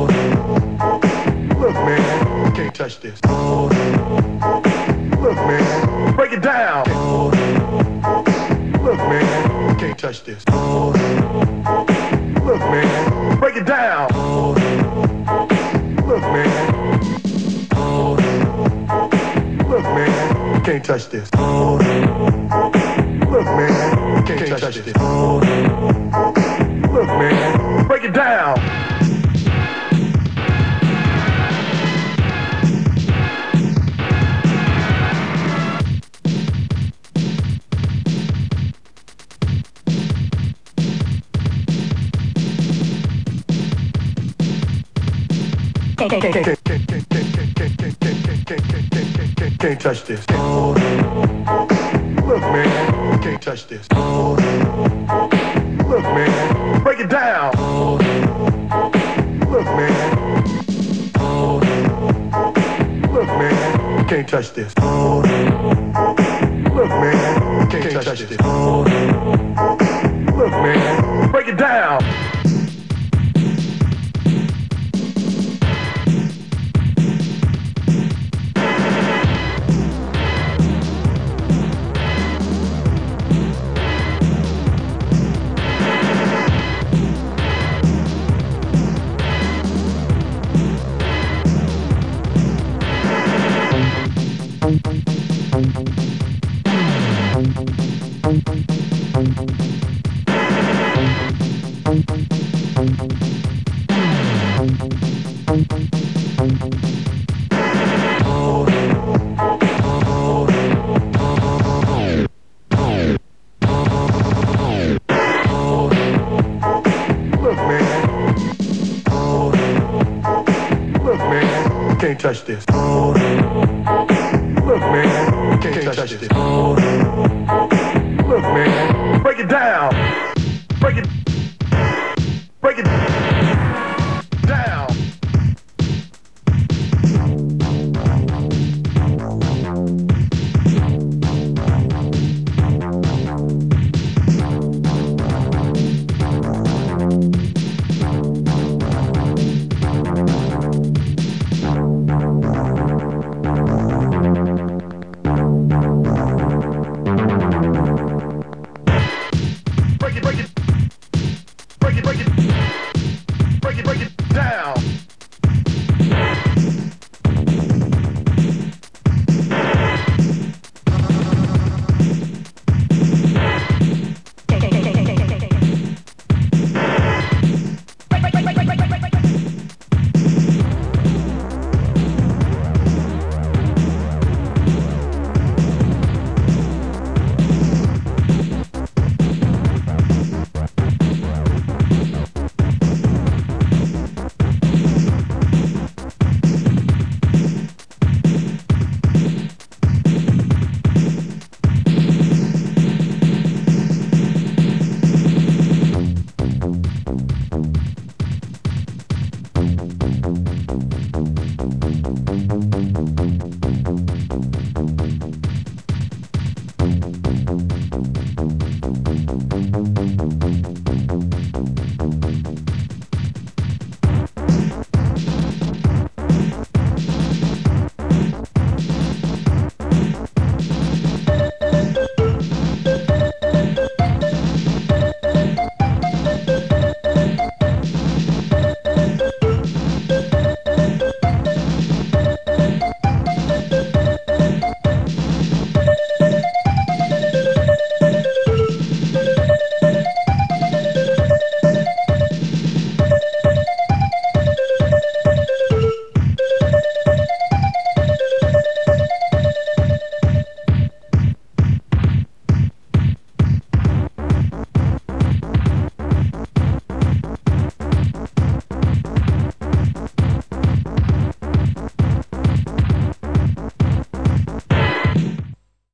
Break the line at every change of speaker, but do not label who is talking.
Look, man, you can't touch this. Look, man, break it down. Look, man, you can't touch this. Look, man, break it down. Look, man. Look, man, you can't touch this. Look, man, you can't touch this. Look, man, break it down. Can't touch this. Look, man, you can't touch this. Look, man, break it down. Look, man. Look, man, you can't touch this. Look, man, you can't touch this. Look, man, break it down. Can't touch this. Look, man, you can't touch this. Look, man, break it down. Break it.